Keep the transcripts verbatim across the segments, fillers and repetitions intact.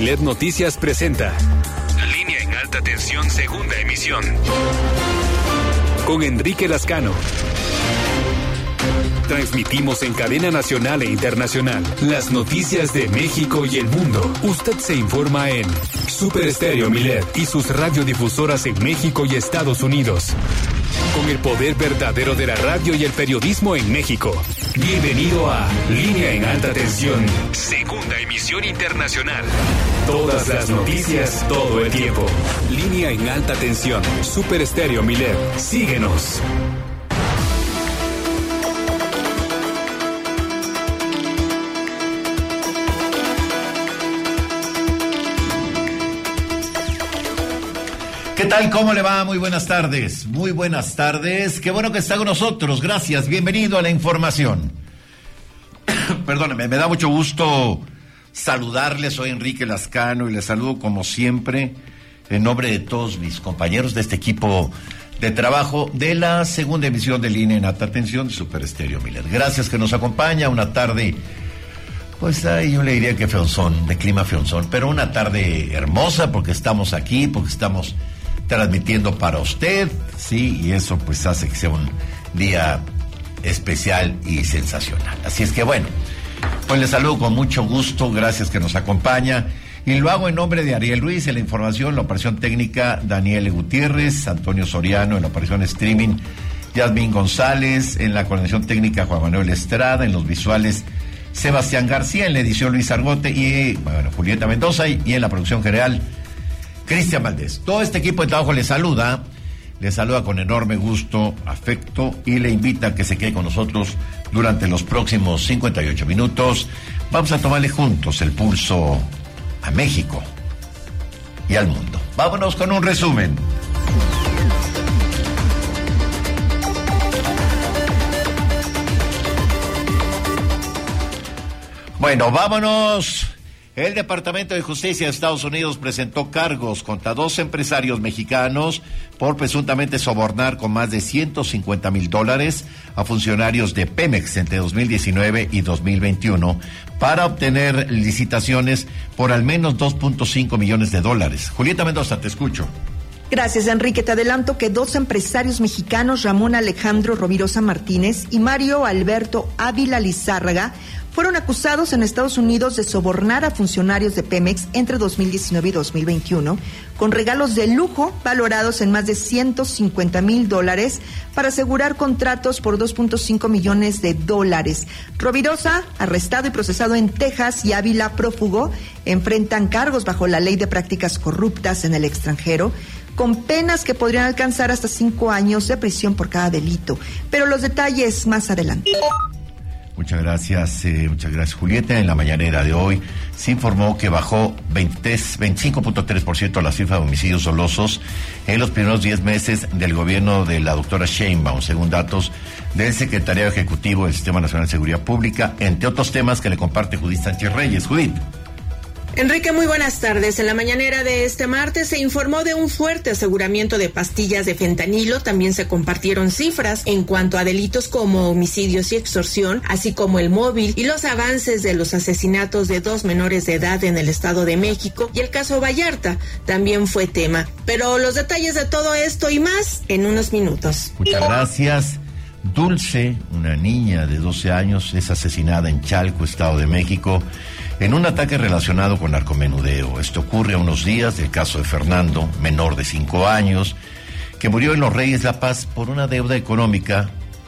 Milet Noticias presenta Línea en Alta Tensión, segunda emisión, con Enrique Lascano. Transmitimos en cadena nacional e internacional las noticias de México y el mundo. Usted se informa en Super Estéreo Milet y sus radiodifusoras en México y Estados Unidos. Con el poder verdadero de la radio y el periodismo en México. Bienvenido a Línea en Alta Tensión, segunda emisión internacional. Todas las noticias, todo el tiempo. Línea en Alta Tensión, Super Estéreo Milet. Síguenos. ¿Qué tal? ¿Cómo le va? Muy buenas tardes. Muy buenas tardes. Qué bueno que está con nosotros. Gracias. Bienvenido a la información. Perdóneme, me da mucho gusto saludarles. Soy Enrique Lascano y les saludo como siempre en nombre de todos mis compañeros de este equipo de trabajo de la segunda emisión de Línea en Alta Tensión de Super Estéreo Milet. Gracias que nos acompaña. Una tarde, pues ahí yo le diría que feonzón, de clima feonzón, pero una tarde hermosa porque estamos aquí, porque estamos transmitiendo para usted, sí, y eso pues hace que sea un día especial y sensacional. Así es que bueno, pues les saludo con mucho gusto, gracias que nos acompaña, y lo hago en nombre de Ariel Ruiz, en la información, la operación técnica, Daniel Gutiérrez, Antonio Soriano, en la operación streaming, Yasmín González, en la coordinación técnica, Juan Manuel Estrada, en los visuales, Sebastián García, en la edición, Luis Argote, y bueno, Julieta Mendoza, y, y en la producción general, Cristian Valdés. Todo este equipo de trabajo le saluda, le saluda con enorme gusto, afecto, y le invita a que se quede con nosotros durante los próximos cincuenta y ocho minutos. Vamos a tomarle juntos el pulso a México y al mundo. Vámonos con un resumen. Bueno, vámonos. El Departamento de Justicia de Estados Unidos presentó cargos contra dos empresarios mexicanos por presuntamente sobornar con más de ciento cincuenta mil dólares a funcionarios de Pemex entre dos mil diecinueve y dos mil veintiuno para obtener licitaciones por al menos dos punto cinco millones de dólares. Julieta Mendoza, te escucho. Gracias, Enrique. Te adelanto que dos empresarios mexicanos, Ramón Alejandro Rovirosa Martínez y Mario Alberto Ávila Lizárraga, fueron acusados en Estados Unidos de sobornar a funcionarios de Pemex entre dos mil diecinueve y dos mil veintiuno con regalos de lujo valorados en más de ciento cincuenta mil dólares para asegurar contratos por dos punto cinco millones de dólares. Rovirosa, arrestado y procesado en Texas, y Ávila, prófugo, enfrentan cargos bajo la Ley de Prácticas Corruptas en el Extranjero, con penas que podrían alcanzar hasta cinco años de prisión por cada delito. Pero los detalles más adelante. Muchas gracias, eh, muchas gracias, Julieta. En la mañanera de hoy se informó que bajó veinticinco punto tres por ciento la cifra de homicidios dolosos en los primeros diez meses del gobierno de la doctora Sheinbaum, según datos del Secretariado Ejecutivo del Sistema Nacional de Seguridad Pública, entre otros temas que le comparte Judith Sánchez Reyes. Judith. Enrique, muy buenas tardes. En la mañanera de este martes se informó de un fuerte aseguramiento de pastillas de fentanilo. También se compartieron cifras en cuanto a delitos como homicidios y extorsión, así como el móvil y los avances de los asesinatos de dos menores de edad en el Estado de México, y el caso Vallarta también fue tema. Pero los detalles de todo esto y más en unos minutos. Muchas gracias. Dulce, una niña de doce años, es asesinada en Chalco, Estado de México, en un ataque relacionado con narcomenudeo. Esto ocurre a unos días del caso de Fernando, menor de cinco años, que murió en Los Reyes La Paz por una deuda económica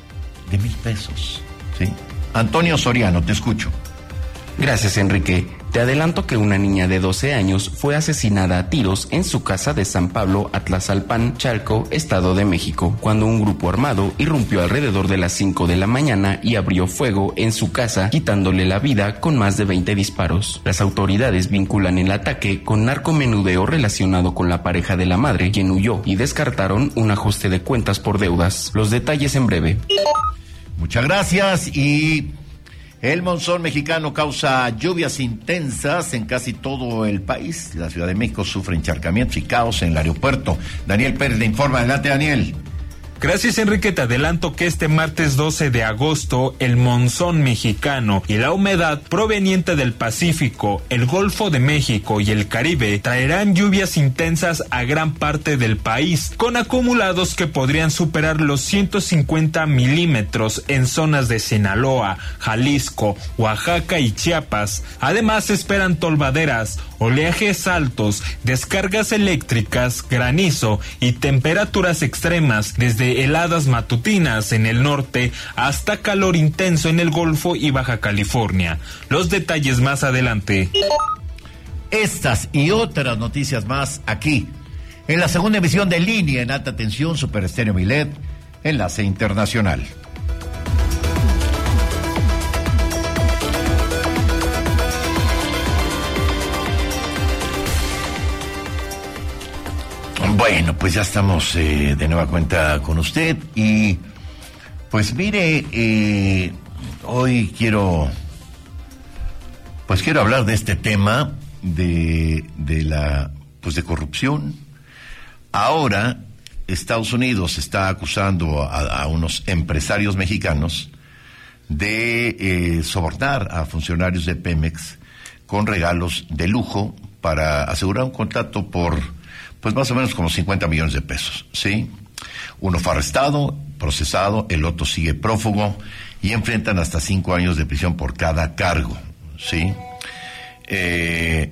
de mil pesos. ¿Sí? Antonio Soriano, te escucho. Gracias, Enrique. Te adelanto que una niña de doce años fue asesinada a tiros en su casa de San Pablo, Atlazalpan, Chalco, Estado de México, cuando un grupo armado irrumpió alrededor de las cinco de la mañana y abrió fuego en su casa, quitándole la vida con más de veinte disparos. Las autoridades vinculan el ataque con narcomenudeo relacionado con la pareja de la madre, quien huyó, y descartaron un ajuste de cuentas por deudas. Los detalles en breve. Muchas gracias. Y el monzón mexicano causa lluvias intensas en casi todo el país. La Ciudad de México sufre encharcamientos y caos en el aeropuerto. Daniel Pérez le informa. Adelante, Daniel. Gracias, Enrique. Te adelanto que este martes doce de agosto el monzón mexicano y la humedad proveniente del Pacífico, el Golfo de México y el Caribe traerán lluvias intensas a gran parte del país, con acumulados que podrían superar los ciento cincuenta milímetros en zonas de Sinaloa, Jalisco, Oaxaca y Chiapas. Además, se esperan tolvaderas, oleajes altos, descargas eléctricas, granizo y temperaturas extremas, desde heladas matutinas en el norte hasta calor intenso en el Golfo y Baja California. Los detalles más adelante. Estas y otras noticias más aquí, en la segunda emisión de Línea en Alta Tensión, Super Estéreo Milet, Enlace Internacional. Bueno, pues ya estamos eh, de nueva cuenta con usted y pues mire, eh, hoy quiero pues quiero hablar de este tema de, de la pues de corrupción. Ahora Estados Unidos está acusando a, a unos empresarios mexicanos de eh, sobornar a funcionarios de Pemex con regalos de lujo para asegurar un contrato por pues más o menos como cincuenta millones de pesos, ¿sí? Uno fue arrestado, procesado, el otro sigue prófugo y enfrentan hasta cinco años de prisión por cada cargo, ¿sí? Eh,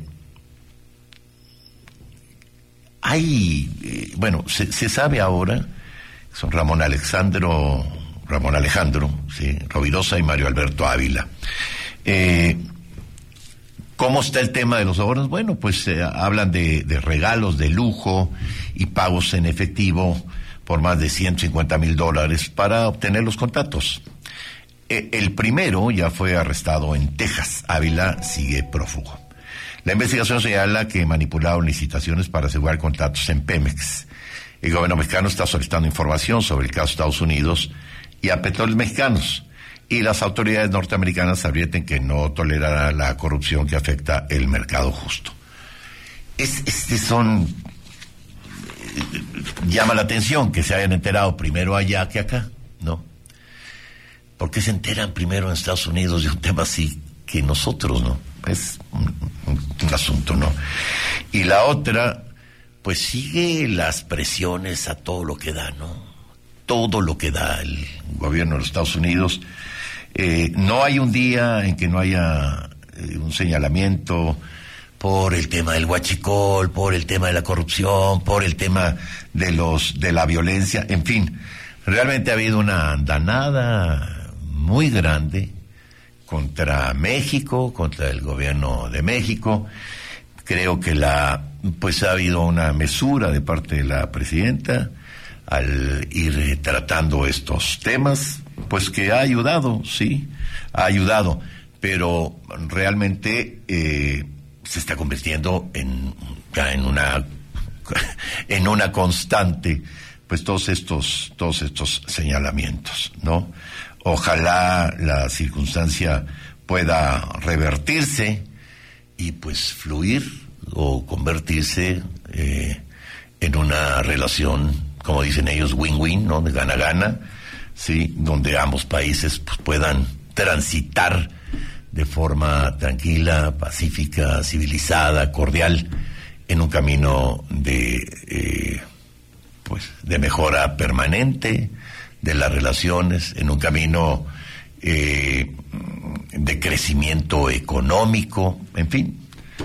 hay, eh, bueno, se, se sabe ahora, son Ramón Alejandro, Ramón Alejandro, ¿sí? Rovirosa y Mario Alberto Ávila. Eh, ¿Cómo está el tema de los sobornos? Bueno, pues eh, hablan de, de regalos de lujo y pagos en efectivo por más de ciento cincuenta mil dólares para obtener los contratos. Eh, el primero ya fue arrestado en Texas. Ávila sigue prófugo. La investigación señala que manipularon licitaciones para asegurar contratos en Pemex. El gobierno mexicano está solicitando información sobre el caso de Estados Unidos y a Petróleos Mexicanos. Y las autoridades norteamericanas advierten que no tolerará la corrupción que afecta el mercado justo. Es, este son... Eh, llama la atención que se hayan enterado primero allá que acá, ¿no? ¿Por qué se enteran primero en Estados Unidos de un tema así que nosotros, no? Es un, un, un asunto, ¿no? Y la otra, pues sigue las presiones a todo lo que da, ¿no? Todo lo que da el gobierno de los Estados Unidos. Eh, no hay un día en que no haya eh, un señalamiento por el tema del huachicol, por el tema de la corrupción, por el tema de los de la violencia, en fin, realmente ha habido una andanada muy grande contra México, contra el gobierno de México. Creo que la pues ha habido una mesura de parte de la presidenta al ir tratando estos temas, pues que ha ayudado, sí, ha ayudado, pero realmente eh, se está convirtiendo en ya en una en una constante, pues todos estos todos estos señalamientos, ¿no? Ojalá la circunstancia pueda revertirse y pues fluir o convertirse eh, en una relación, como dicen ellos, win-win, ¿no? De gana-gana, sí, donde ambos países pues, puedan transitar de forma tranquila, pacífica, civilizada, cordial, en un camino de eh, pues de mejora permanente de las relaciones, en un camino eh, de crecimiento económico, en fin.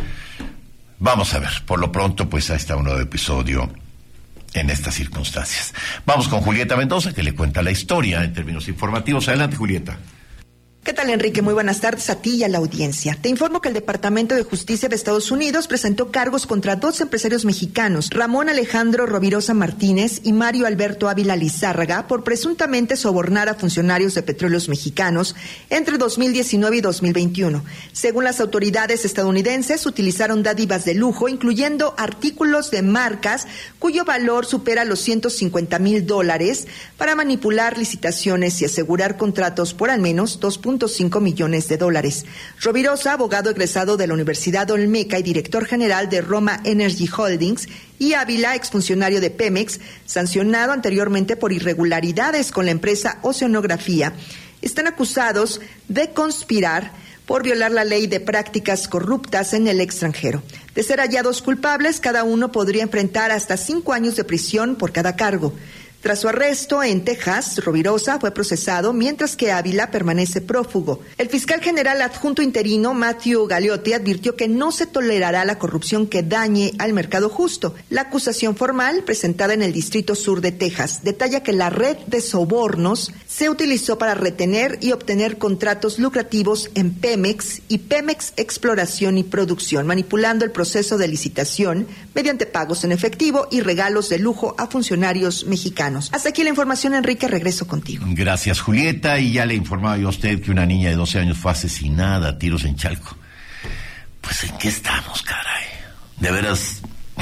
Vamos a ver, por lo pronto pues ahí está un nuevo episodio en estas circunstancias. Vamos con Julieta Mendoza, que le cuenta la historia en términos informativos. Adelante, Julieta. ¿Qué tal, Enrique? Muy buenas tardes a ti y a la audiencia. Te informo que el Departamento de Justicia de Estados Unidos presentó cargos contra dos empresarios mexicanos, Ramón Alejandro Rovirosa Martínez y Mario Alberto Ávila Lizárraga, por presuntamente sobornar a funcionarios de Petróleos Mexicanos entre dos mil diecinueve y dos mil veintiuno. Según las autoridades estadounidenses, utilizaron dádivas de lujo, incluyendo artículos de marcas cuyo valor supera los ciento cincuenta mil dólares, para manipular licitaciones y asegurar contratos por al menos dos punto punto cinco millones de dólares. Rovirosa, abogado egresado de la Universidad Olmeca y director general de Roma Energy Holdings, y Ávila, exfuncionario de Pemex, sancionado anteriormente por irregularidades con la empresa Oceanografía, están acusados de conspirar por violar la ley de prácticas corruptas en el extranjero. De ser hallados culpables, cada uno podría enfrentar hasta cinco años de prisión por cada cargo. Tras su arresto en Texas, Rovirosa fue procesado, mientras que Ávila permanece prófugo. El fiscal general adjunto interino, Matthew Galeotti, advirtió que no se tolerará la corrupción que dañe al mercado justo. La acusación formal, presentada en el Distrito Sur de Texas, detalla que la red de sobornos se utilizó para retener y obtener contratos lucrativos en Pemex y Pemex Exploración y Producción, manipulando el proceso de licitación mediante pagos en efectivo y regalos de lujo a funcionarios mexicanos. Hasta aquí la información, Enrique, regreso contigo. Gracias, Julieta, y ya le informaba yo a usted que una niña de doce años fue asesinada a tiros en Chalco. Pues, ¿en qué estamos, caray? De veras,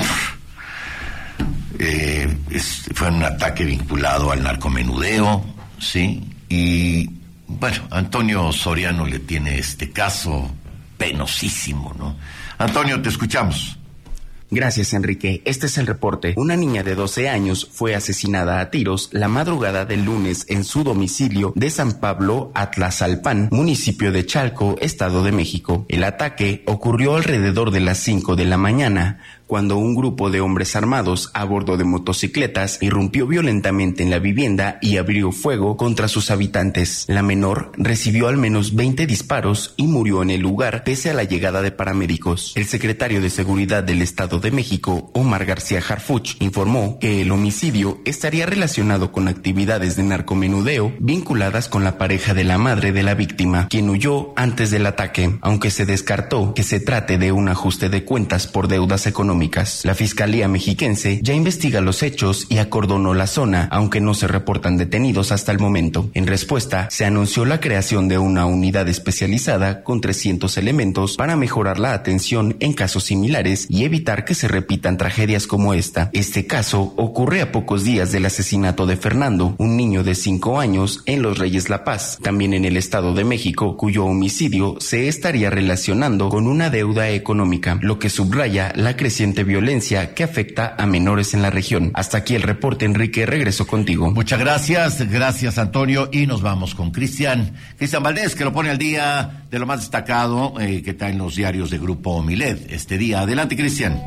eh, es, fue un ataque vinculado al narcomenudeo, ¿sí? Y, bueno, Antonio Soriano le tiene este caso penosísimo, ¿no? Antonio, te escuchamos. Gracias, Enrique. Este es el reporte. Una niña de doce años fue asesinada a tiros la madrugada del lunes en su domicilio de San Pablo, Atlazalpan, municipio de Chalco, Estado de México. El ataque ocurrió alrededor de las cinco de la mañana, cuando un grupo de hombres armados a bordo de motocicletas irrumpió violentamente en la vivienda y abrió fuego contra sus habitantes. La menor recibió al menos veinte disparos y murió en el lugar pese a la llegada de paramédicos. El secretario de Seguridad del Estado de México, Omar García Harfuch, informó que el homicidio estaría relacionado con actividades de narcomenudeo vinculadas con la pareja de la madre de la víctima, quien huyó antes del ataque, aunque se descartó que se trate de un ajuste de cuentas por deudas económicas. La Fiscalía Mexiquense ya investiga los hechos y acordonó la zona, aunque no se reportan detenidos hasta el momento. En respuesta, se anunció la creación de una unidad especializada con trescientos elementos para mejorar la atención en casos similares y evitar que se repitan tragedias como esta. Este caso ocurre a pocos días del asesinato de Fernando, un niño de cinco años, en Los Reyes La Paz, también en el Estado de México, cuyo homicidio se estaría relacionando con una deuda económica, lo que subraya la creciente violencia que afecta a menores en la región. Hasta aquí el reporte, Enrique, regreso contigo. Muchas gracias, gracias Antonio, y nos vamos con Cristian, Cristian Valdés, que lo pone al día de lo más destacado eh, que está en los diarios de Grupo Milet este día. Adelante, Cristian.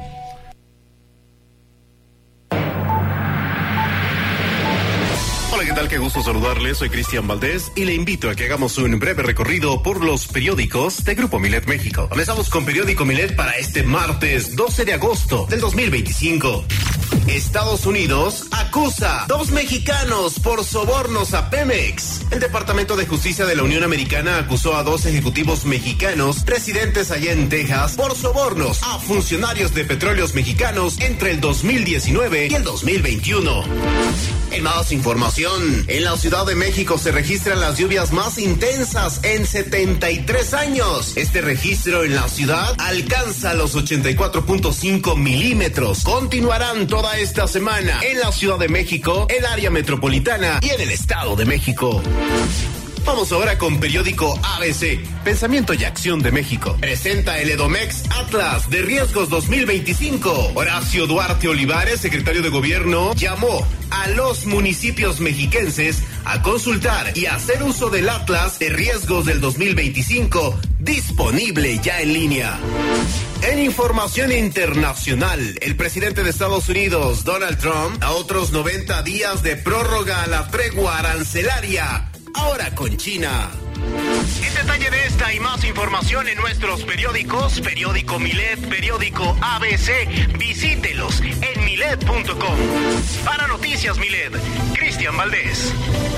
Hola, ¿qué tal? Qué gusto saludarles. Soy Cristian Valdés y le invito a que hagamos un breve recorrido por los periódicos de Grupo Milet México. Comenzamos con Periódico Milet para este martes doce de agosto del dos mil veinticinco. Estados Unidos acusa dos mexicanos por sobornos a Pemex. El Departamento de Justicia de la Unión Americana acusó a dos ejecutivos mexicanos residentes allá en Texas por sobornos a funcionarios de petróleos mexicanos entre el dos mil diecinueve y el dos mil veintiuno. En más información, en la Ciudad de México se registran las lluvias más intensas en setenta y tres años. Este registro en la ciudad alcanza los ochenta y cuatro punto cinco milímetros. Continuarán toda esta semana en la Ciudad de México, el área metropolitana y en el Estado de México. Vamos ahora con Periódico A B C, Pensamiento y Acción de México. Presenta el Edomex Atlas de Riesgos dos mil veinticinco. Horacio Duarte Olivares, secretario de Gobierno, llamó a los municipios mexiquenses a consultar y hacer uso del Atlas de Riesgos del dos mil veinticinco, disponible ya en línea. En información internacional, el presidente de Estados Unidos, Donald Trump, a otros noventa días de prórroga a la tregua arancelaria, ahora con China. En detalle de esta y más información en nuestros periódicos, Periódico Milet, Periódico A B C, visítelos en milet punto com. Para Noticias Milet, Cristian Valdés.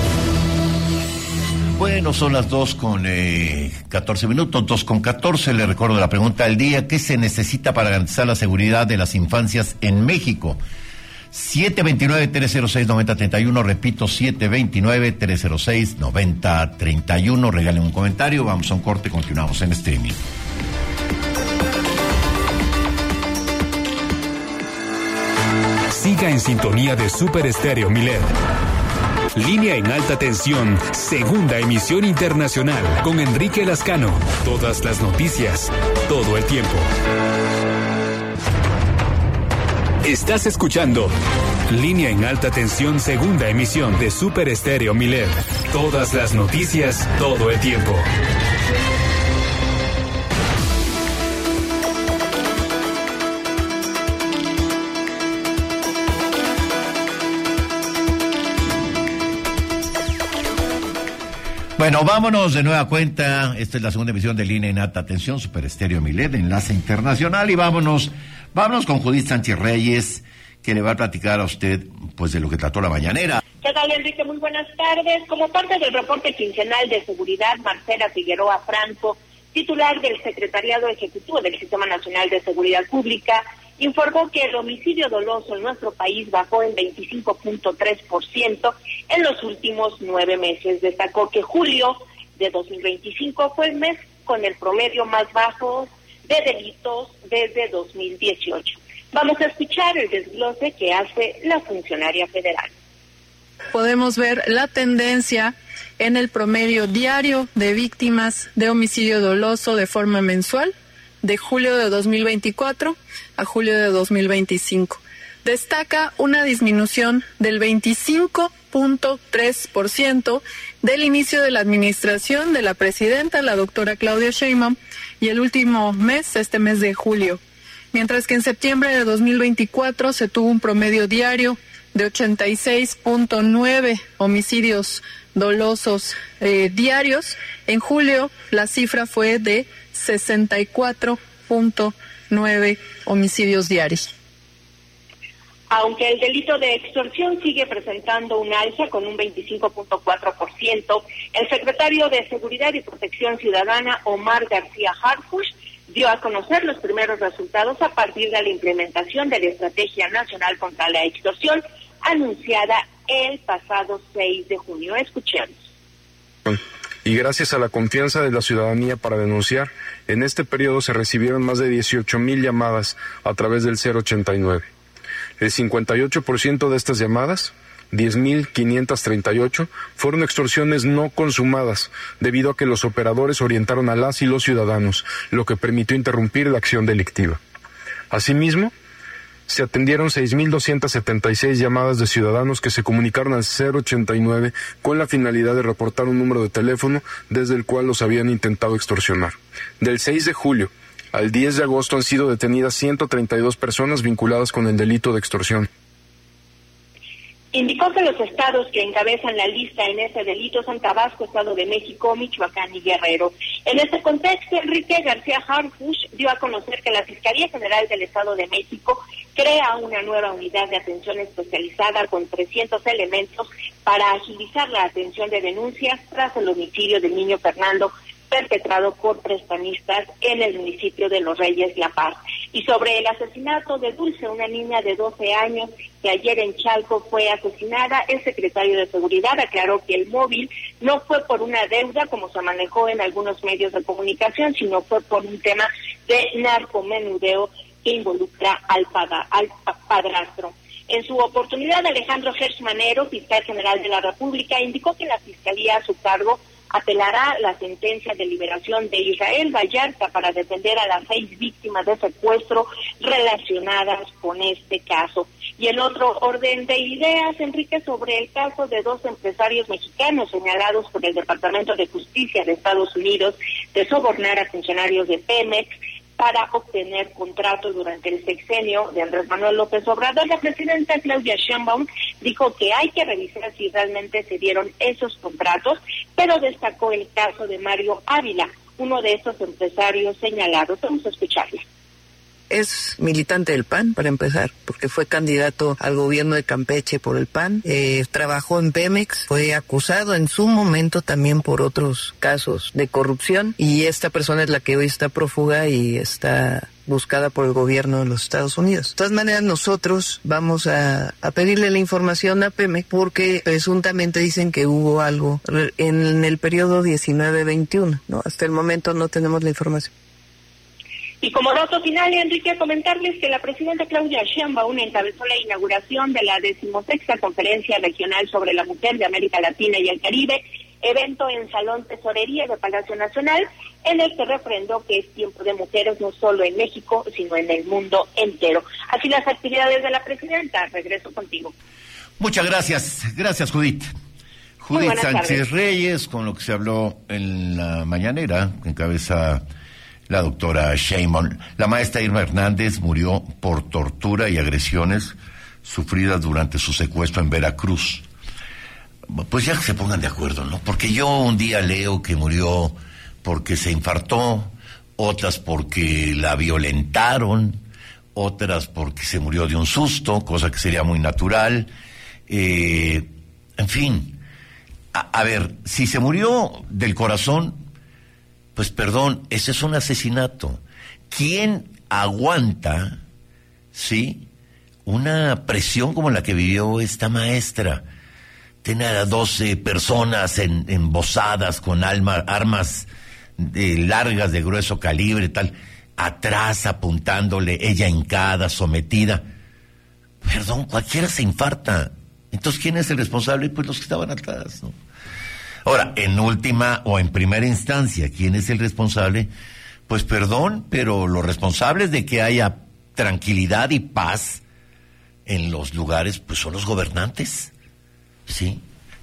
Bueno, son las dos con eh, catorce minutos, dos con catorce. Le recuerdo la pregunta del día: ¿qué se necesita para garantizar la seguridad de las infancias en México? siete dos nueve, tres cero seis, nueve cero tres uno, repito, siete dos nueve, tres cero seis, nueve cero tres uno. Regalen un comentario, vamos a un corte, continuamos en streaming. Siga en sintonía de Super Estéreo Milet. Línea en alta tensión, segunda emisión internacional, con Enrique Lascano. Todas las noticias, todo el tiempo. Estás escuchando Línea en alta tensión, segunda emisión de Super Estéreo Milet. Todas las noticias, todo el tiempo. Bueno, vámonos de nueva cuenta. Esta es la segunda emisión de Línea en alta tensión, Super Estéreo Milet, enlace internacional. Y vámonos, vámonos con Judith Sánchez Reyes, que le va a platicar a usted, pues, de lo que trató la mañanera. ¿Qué tal, Enrique? Muy buenas tardes. Como parte del reporte quincenal de seguridad, Marcela Figueroa Franco, titular del Secretariado Ejecutivo del Sistema Nacional de Seguridad Pública, informó que el homicidio doloso en nuestro país bajó en veinticinco punto tres por ciento en los últimos nueve meses. Destacó que julio de dos mil veinticinco fue el mes con el promedio más bajo de delitos desde dos mil dieciocho. Vamos a escuchar el desglose que hace la funcionaria federal. Podemos ver la tendencia en el promedio diario de víctimas de homicidio doloso de forma mensual, de julio de dos mil veinticuatro a julio de dos mil veinticinco. Destaca una disminución del veinticinco punto tres por ciento del inicio de la administración de la presidenta, la doctora Claudia Sheinbaum, y el último mes, este mes de julio. Mientras que en septiembre de dos mil veinticuatro se tuvo un promedio diario de ochenta y seis punto nueve homicidios dolosos eh, diarios. En julio la cifra fue de sesenta y cuatro punto nueve homicidios diarios. Aunque el delito de extorsión sigue presentando un alza con un veinticinco punto cuatro por ciento, el secretario de Seguridad y Protección Ciudadana, Omar García Harfuch, dio a conocer los primeros resultados a partir de la implementación de la Estrategia Nacional contra la Extorsión, anunciada el pasado seis de junio. Escuchemos. Y gracias a la confianza de la ciudadanía para denunciar, en este periodo se recibieron más de dieciocho mil llamadas a través del cero ochenta y nueve. El cincuenta y ocho por ciento de estas llamadas, diez mil quinientas treinta y ocho, fueron extorsiones no consumadas, debido a que los operadores orientaron a las y los ciudadanos, lo que permitió interrumpir la acción delictiva. Asimismo, se atendieron seis mil doscientas setenta y seis llamadas de ciudadanos que se comunicaron al cero ochenta y nueve con la finalidad de reportar un número de teléfono desde el cual los habían intentado extorsionar. Del seis de julio al diez de agosto han sido detenidas ciento treinta y dos personas vinculadas con el delito de extorsión. Indicó que los estados que encabezan la lista en ese delito son Tabasco, Estado de México, Michoacán y Guerrero. En este contexto, Enrique García Harfuch dio a conocer que la Fiscalía General del Estado de México crea una nueva unidad de atención especializada con trescientos elementos para agilizar la atención de denuncias tras el homicidio del niño Fernando, perpetrado por prestanistas en el municipio de Los Reyes, La Paz. Y sobre el asesinato de Dulce, una niña de doce años que ayer en Chalco fue asesinada, el secretario de Seguridad aclaró que el móvil no fue por una deuda, como se manejó en algunos medios de comunicación, sino fue por un tema de narcomenudeo que involucra al, paga, al padrastro. En su oportunidad, Alejandro Gertz Manero, fiscal general de la República, indicó que la Fiscalía a su cargo apelará la sentencia de liberación de Israel Vallarta para defender a las seis víctimas de secuestro relacionadas con este caso. Y en otro orden de ideas, Enrique, sobre el caso de dos empresarios mexicanos señalados por el Departamento de Justicia de Estados Unidos de sobornar a funcionarios de Pemex para obtener contratos durante el sexenio de Andrés Manuel López Obrador, la presidenta Claudia Sheinbaum dijo que hay que revisar si realmente se dieron esos contratos, pero destacó el caso de Mario Ávila, uno de esos empresarios señalados. Vamos a escucharle. Es militante del P A N, para empezar, porque fue candidato al gobierno de Campeche por el P A N, eh, trabajó en Pemex, fue acusado en su momento también por otros casos de corrupción, y esta persona es la que hoy está prófuga y está buscada por el gobierno de los Estados Unidos. De todas maneras, nosotros vamos a, a pedirle la información a Pemex porque presuntamente dicen que hubo algo en el periodo diecinueve veintiuno, ¿no? Hasta el momento no tenemos la información. Y como dato final, Enrique, comentarles que la presidenta Claudia Sheinbaum encabezó la inauguración de la decimosexta Conferencia Regional sobre la Mujer de América Latina y el Caribe, evento en Salón Tesorería de Palacio Nacional, en el que refrendó que es tiempo de mujeres no solo en México, sino en el mundo entero. Así las actividades de la presidenta. Regreso contigo. Muchas gracias. Gracias, Judith. Judith Sánchez tardes. Reyes, con lo que se habló en la mañanera, que encabeza la doctora Sheinbaum. La maestra Irma Hernández murió por tortura y agresiones sufridas durante su secuestro en Veracruz. Pues ya que se pongan de acuerdo, ¿no? Porque yo un día leo que murió porque se infartó, otras porque la violentaron, otras porque se murió de un susto, cosa que sería muy natural. Eh, en fin, a, a ver, si se murió del corazón, pues perdón, ese es un asesinato. ¿Quién aguanta, sí, una presión como la que vivió esta maestra? Tiene a doce personas en, embosadas con alma, armas de, largas de grueso calibre, tal, atrás apuntándole, ella hincada, sometida. Perdón, cualquiera se infarta. Entonces, ¿quién es el responsable? Pues los que estaban atrás, ¿no? Ahora, en última o en primera instancia, ¿quién es el responsable? Pues perdón, pero los responsables de que haya tranquilidad y paz en los lugares, pues son los gobernantes, ¿sí?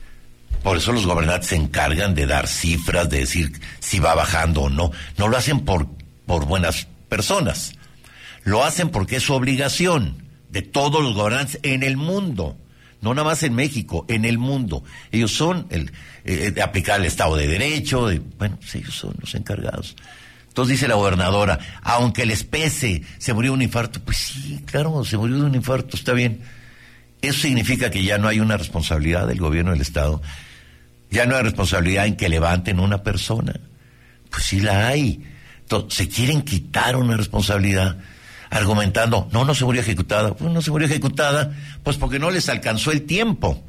Por eso los gobernantes se encargan de dar cifras, de decir si va bajando o no. No lo hacen por, por buenas personas, lo hacen porque es su obligación de todos los gobernantes en el mundo. No nada más en México, en el mundo. Ellos son el eh, de aplicar el Estado de Derecho, de, bueno, pues ellos son los encargados. Entonces dice la gobernadora, aunque les pese, se murió de un infarto. Pues sí, claro, se murió de un infarto, está bien. Eso significa que ya no hay una responsabilidad del gobierno del Estado. Ya no hay responsabilidad en que levanten una persona. Pues sí la hay. Entonces, se quieren quitar una responsabilidad argumentando, no, no se murió ejecutada. Pues no se murió ejecutada, pues porque no les alcanzó el tiempo.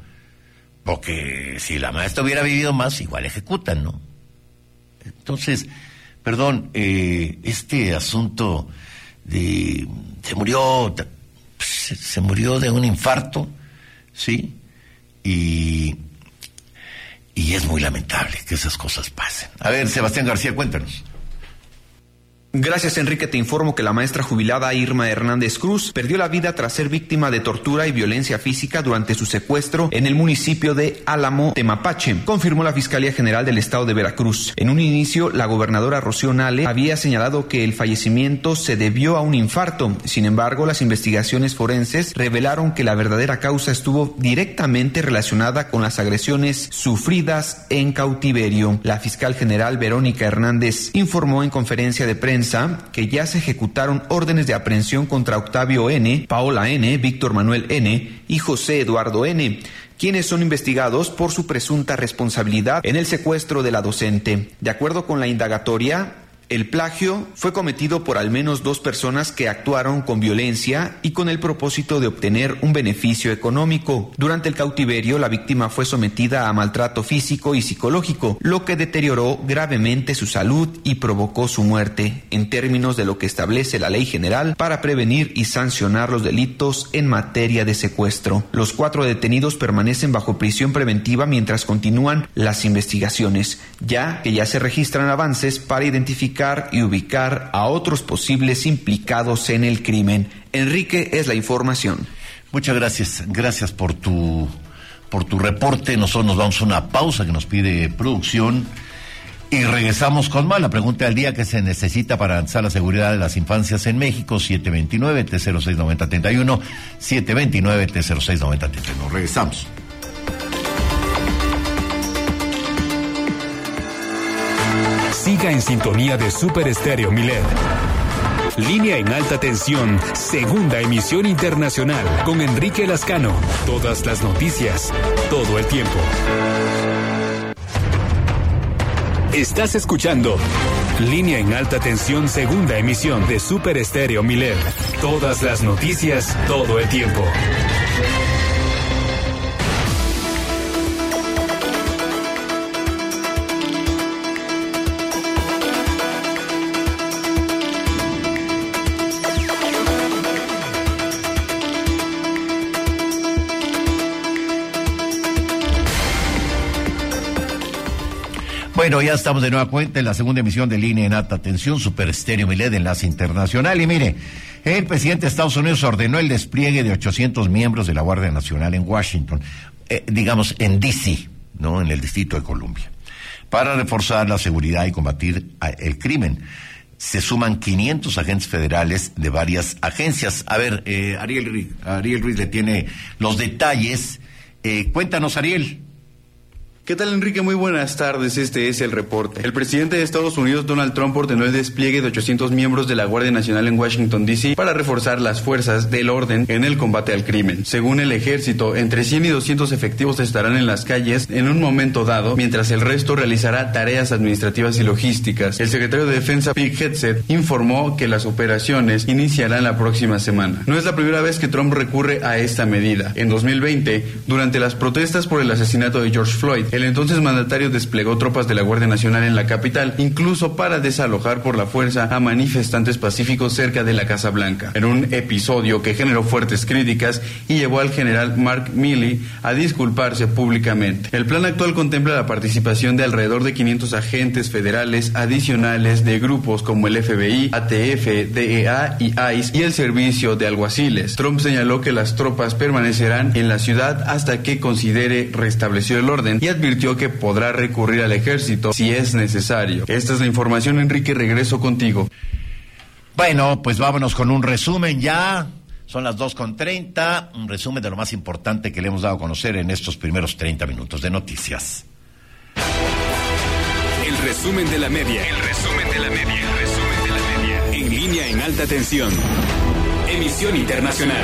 Porque si la maestra hubiera vivido más, igual ejecutan, ¿no? Entonces, perdón, eh, este asunto de, se murió, se, se murió de un infarto, ¿sí? Y, y es muy lamentable que esas cosas pasen. A ver, Sebastián García, cuéntanos. Gracias, Enrique. Te informo que la maestra jubilada Irma Hernández Cruz perdió la vida tras ser víctima de tortura y violencia física durante su secuestro en el municipio de Álamo, Temapache, confirmó la Fiscalía General del Estado de Veracruz. En un inicio, la gobernadora Rocío Nale había señalado que el fallecimiento se debió a un infarto. Sin embargo, las investigaciones forenses revelaron que la verdadera causa estuvo directamente relacionada con las agresiones sufridas en cautiverio. La fiscal general Verónica Hernández informó en conferencia de prensa que ya se ejecutaron órdenes de aprehensión contra Octavio N., Paola N., Víctor Manuel N. y José Eduardo N., quienes son investigados por su presunta responsabilidad en el secuestro de la docente. De acuerdo con la indagatoria, el plagio fue cometido por al menos dos personas que actuaron con violencia y con el propósito de obtener un beneficio económico. Durante el cautiverio, la víctima fue sometida a maltrato físico y psicológico, lo que deterioró gravemente su salud y provocó su muerte, en términos de lo que establece la Ley General para prevenir y sancionar los delitos en materia de secuestro. Los cuatro detenidos permanecen bajo prisión preventiva mientras continúan las investigaciones, ya que ya se registran avances para identificar y ubicar a otros posibles implicados en el crimen. Enrique, es la información. Muchas gracias, gracias por tu por tu reporte. Nosotros nos vamos a una pausa que nos pide producción y regresamos con más. La pregunta del día: que se necesita para avanzar la seguridad de las infancias en México. Siete dos nueve, T cero seis nueve cero tres uno, siete dos nueve, T cero seis nueve cero tres uno. Regresamos. Siga en sintonía de Super Estéreo Milet. Línea en alta tensión, segunda emisión internacional, con Enrique Lascano. Todas las noticias, todo el tiempo. Estás escuchando Línea en alta tensión, segunda emisión de Super Estéreo Milet. Todas las noticias, todo el tiempo. Bueno, ya estamos de nueva cuenta en la segunda emisión de Línea en Alta Tensión, Super Estéreo Milet, Enlace Internacional. Y mire, el presidente de Estados Unidos ordenó el despliegue de ochocientos miembros de la Guardia Nacional en Washington, eh, digamos en D C, ¿no? En el Distrito de Columbia, para reforzar la seguridad y combatir el crimen. Se suman quinientos agentes federales de varias agencias. A ver, eh, Ariel Ruiz, Ariel Ruiz le tiene los detalles. Eh, cuéntanos, Ariel. ¿Qué tal, Enrique? Muy buenas tardes, este es el reporte. El presidente de Estados Unidos, Donald Trump, ordenó el despliegue de ochocientos miembros de la Guardia Nacional en Washington, D C para reforzar las fuerzas del orden en el combate al crimen. Según el ejército, entre cien y doscientos efectivos estarán en las calles en un momento dado, mientras el resto realizará tareas administrativas y logísticas. El secretario de Defensa, Pete Hegseth, informó que las operaciones iniciarán la próxima semana. No es la primera vez que Trump recurre a esta medida. En dos mil veinte, durante las protestas por el asesinato de George Floyd, el entonces mandatario desplegó tropas de la Guardia Nacional en la capital, incluso para desalojar por la fuerza a manifestantes pacíficos cerca de la Casa Blanca, en un episodio que generó fuertes críticas y llevó al general Mark Milley a disculparse públicamente. El plan actual contempla la participación de alrededor de quinientos agentes federales adicionales de grupos como el F B I, A T F, D E A y I C E y el servicio de alguaciles. Trump señaló que las tropas permanecerán en la ciudad hasta que considere restablecido el orden y advirtió que podrá recurrir al ejército si es necesario. Esta es la información, Enrique, regreso contigo. Bueno, pues vámonos con un resumen ya. Son las dos con treinta, un resumen de lo más importante que le hemos dado a conocer en estos primeros treinta minutos de noticias. El resumen de la media. El resumen de la media. El resumen de la media. En línea en alta tensión. Emisión internacional.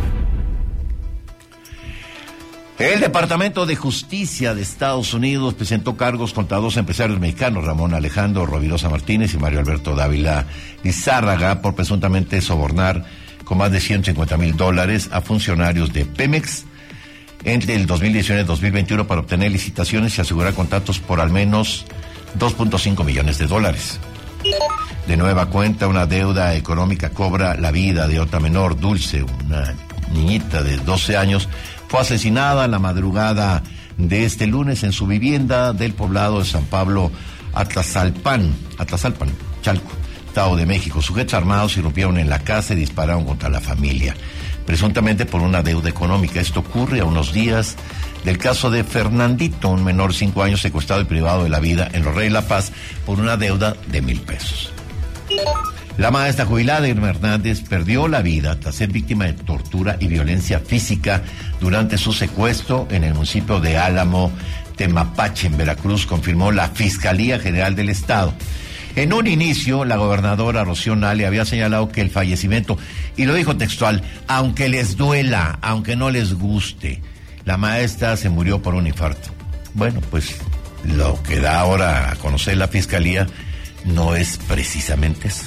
El Departamento de Justicia de Estados Unidos presentó cargos contra dos empresarios mexicanos, Ramón Alejandro Rovirosa Martínez y Mario Alberto Dávila Lizárraga, por presuntamente sobornar con más de ciento cincuenta mil dólares a funcionarios de Pemex entre el dos mil diecinueve y dos mil veintiuno para obtener licitaciones y asegurar contratos por al menos dos punto cinco millones de dólares. De nueva cuenta, una deuda económica cobra la vida de otra menor, Dulce, una niñita de doce años, fue asesinada en la madrugada de este lunes en su vivienda del poblado de San Pablo, Atlazalpan, Atlazalpan, Chalco, Estado de México. Sujetos armados irrumpieron en la casa y dispararon contra la familia, presuntamente por una deuda económica. Esto ocurre a unos días del caso de Fernandito, un menor de cinco años secuestrado y privado de la vida en Los Reyes La Paz por una deuda de mil pesos. La maestra jubilada Irma Hernández perdió la vida tras ser víctima de tortura y violencia física durante su secuestro en el municipio de Álamo, Temapache, en Veracruz, confirmó la Fiscalía General del Estado. En un inicio, la gobernadora Rocío Nale había señalado que el fallecimiento, y lo dijo textual, aunque les duela, aunque no les guste, la maestra se murió por un infarto. Bueno, pues lo que da ahora a conocer la Fiscalía no es precisamente eso.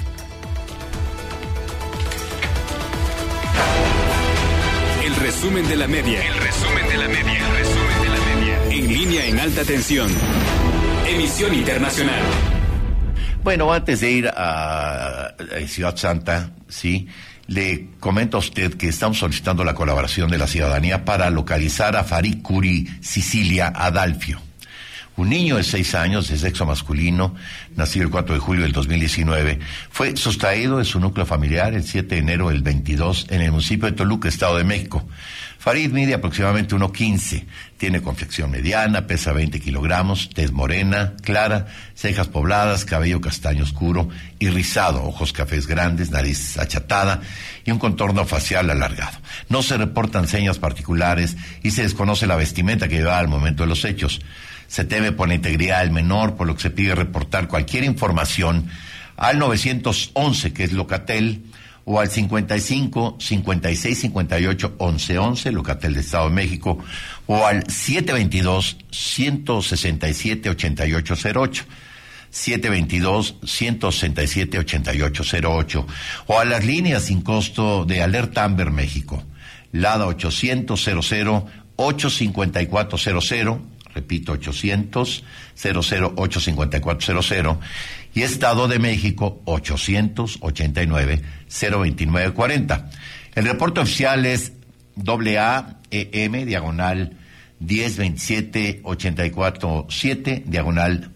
El resumen de la media. El resumen de la media. El resumen de la media. En línea en alta tensión. Emisión internacional. Bueno, antes de ir a, a Ciudad Santa, sí, le comento a usted que estamos solicitando la colaboración de la ciudadanía para localizar a Farid Curi Sicilia Adalfio, un niño de seis años de sexo masculino, nacido el cuatro de julio del dos mil diecinueve, fue sustraído de su núcleo familiar el siete de enero del veintidós en el municipio de Toluca, Estado de México. Farid mide aproximadamente uno quince, tiene complexión mediana, pesa veinte kilogramos, tez morena, clara, cejas pobladas, cabello castaño oscuro y rizado, ojos cafés grandes, nariz achatada y un contorno facial alargado. No se reportan señas particulares y se desconoce la vestimenta que llevaba al momento de los hechos. Se teme por la integridad del menor, por lo que se pide reportar cualquier información al nueve once, que es Locatel, o al cincuenta y cinco, cincuenta y seis, cincuenta y ocho, once, once, Locatel del Estado de México, o al siete veintidós, ciento sesenta y siete, ochenta y ocho cero ocho, siete veintidós, ciento sesenta y siete, ochenta y ocho cero ocho, o a las líneas sin costo de Alerta Amber México, LADA ochocientos, cero cero, ocho cinco cuatro cero cero, repito, ochocientos, cero cero, ocho cinco cuatro cero cero, y Estado de México, ochocientos ochenta y nueve, cero veintinueve cuarenta. El reporte oficial es A A E M, diagonal diez veintisiete ochenta y cuatro siete, diagonal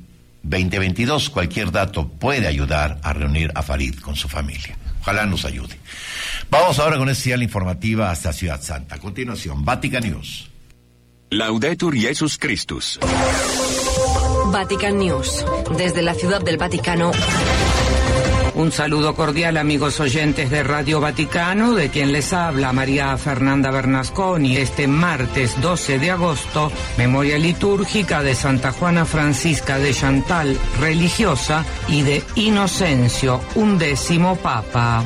veinte veintidós. Cualquier dato puede ayudar a reunir a Farid con su familia. Ojalá nos ayude. Vamos ahora con esta señal informativa hasta Ciudad Santa. A continuación, Vatican News. Laudetur Jesus Christus. Vatican News. Desde la Ciudad del Vaticano. Un saludo cordial, amigos oyentes de Radio Vaticano, de quien les habla María Fernanda Bernasconi. Este martes doce de agosto, memoria litúrgica de Santa Juana Francisca de Chantal, religiosa, y de Inocencio, undécimo Papa.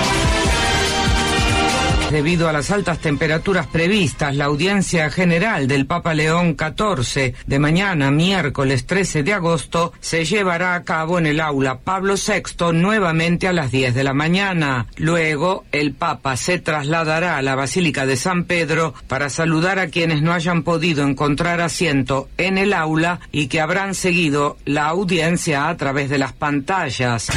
Debido a las altas temperaturas previstas, la audiencia general del Papa León catorce de mañana, miércoles trece de agosto, se llevará a cabo en el aula Pablo sexto nuevamente a las diez de la mañana. Luego, el Papa se trasladará a la Basílica de San Pedro para saludar a quienes no hayan podido encontrar asiento en el aula y que habrán seguido la audiencia a través de las pantallas.